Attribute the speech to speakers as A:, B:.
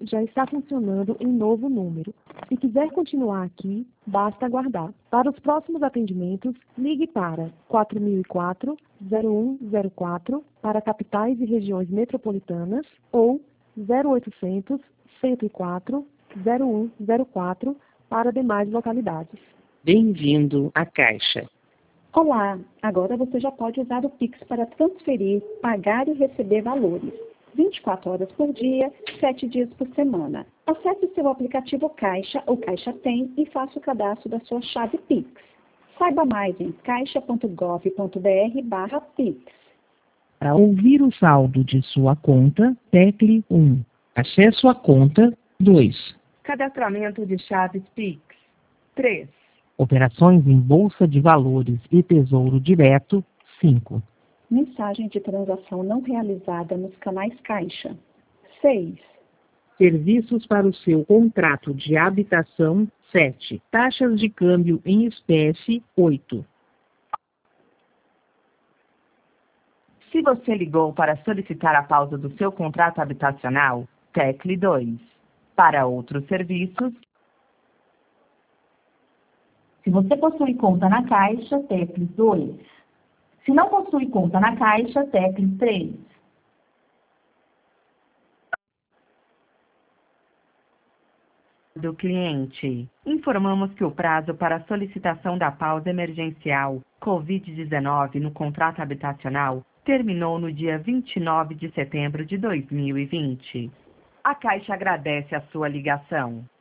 A: já está funcionando em novo número. Se quiser continuar aqui, basta aguardar. Para os próximos atendimentos, ligue para 4004-0104 para capitais e regiões metropolitanas ou 0800-104-0104 para demais localidades.
B: Bem-vindo à Caixa.
C: Olá, agora você já pode usar o Pix para transferir, pagar e receber valores. 24 horas por dia, 7 dias por semana. Acesse seu aplicativo Caixa ou Caixa Tem e faça o cadastro da sua chave Pix. Saiba mais em caixa.gov.br/Pix.
B: Para ouvir o saldo de sua conta, tecle 1. Acesso à conta, 2.
D: Cadastramento de chaves Pix, 3.
B: Operações em Bolsa de Valores e Tesouro Direto, 5.
C: Mensagem de transação não realizada nos canais Caixa, 6.
B: Serviços para o seu contrato de habitação, 7. Taxas de câmbio em espécie, 8.
D: Se você ligou para solicitar a pausa do seu contrato habitacional, tecle 2. Para outros serviços,
E: se você possui conta na Caixa, tecle 2. Se não possui conta na Caixa, tecle 3.
D: do cliente. Informamos que o prazo para solicitação da pausa emergencial Covid-19 no contrato habitacional terminou no dia 29 de setembro de 2020. A Caixa agradece a sua ligação.